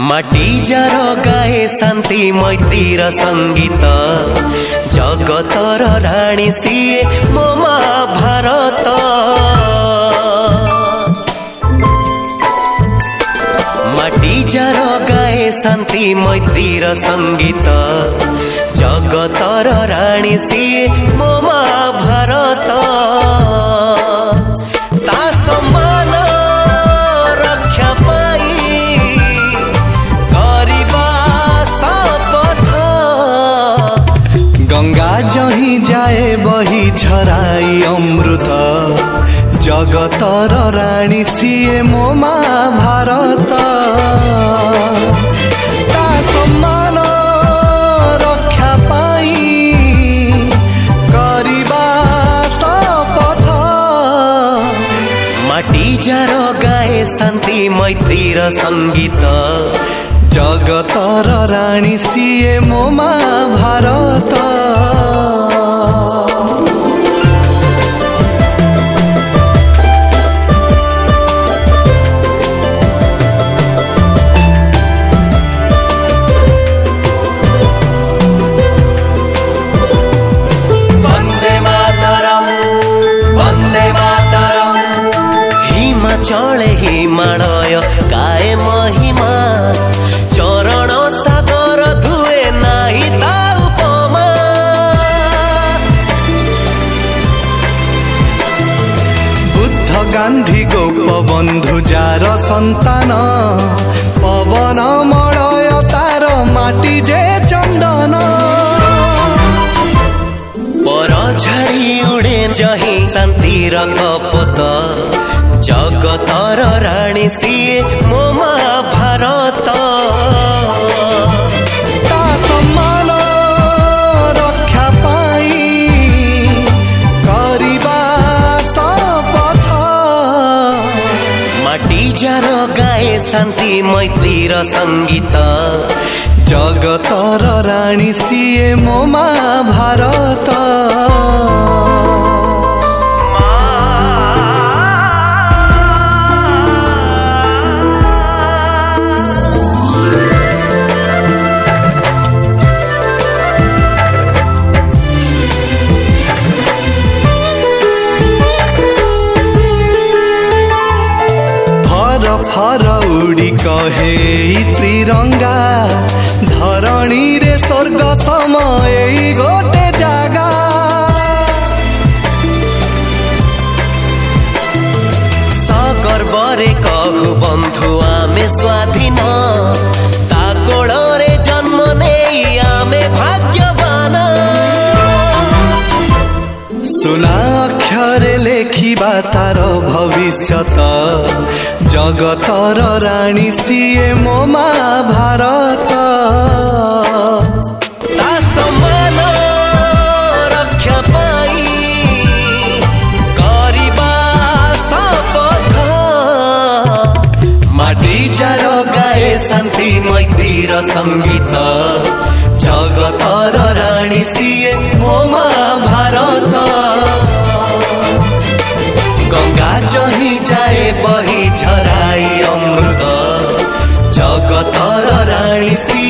माटी जार गाए शांति मैत्रीर संगीत जगतर राणी सीए मो महाभारत। माटी जार गाए शांति मैत्रीर संगीत जगतर राणी सीए मो महाभारत। ता सम्मान रक्षा पाई करिबा शपथ। गंगा जही जाए बही झराई अमृत जगतर राणी सीए मो महाभारत। ता सम्मान रक्षा पाई करिबा शपथ। माटी जार गाए शांति मैत्रीर संगीत जगतर राणी सीए मो महाभारत। चले हिमालय गाए महिमा चरण सागर धुए नाही ता उपमा। बुद्ध गांधी गोपबंधु जार संतान पवन मलय तार माटी जे चंदन। पर झाड़ी उड़े जही शांतिर कपत जगतर राणी सीए मो महाभारत। ता सम्मान रक्षा पाई करिबा शपथ। माटी जार गाए शांति मैत्रीर संगीत जगतर राणी सीए मो महाभारत। फर उड़ी कहे त्रिरंगा धरणी रे स्वर्ग समय गोटे जागा। सगर्वरे कहु बंधु आमे स्वाधीन ता कोଳରେ जन्म नेई आमे भाग्यवान। सुना अक्षरे लेखिबा तार भविष्यत जगतर राणी सीए मो महाभारत। ता सम्मान रक्षा पाई करिबा शपथ। माटी जार गाए शांति मैत्रीर संगीत जगतर राणी सीए मो महाभारत। गंगा जही जाए बही झराई अमृत जगतर राणी सी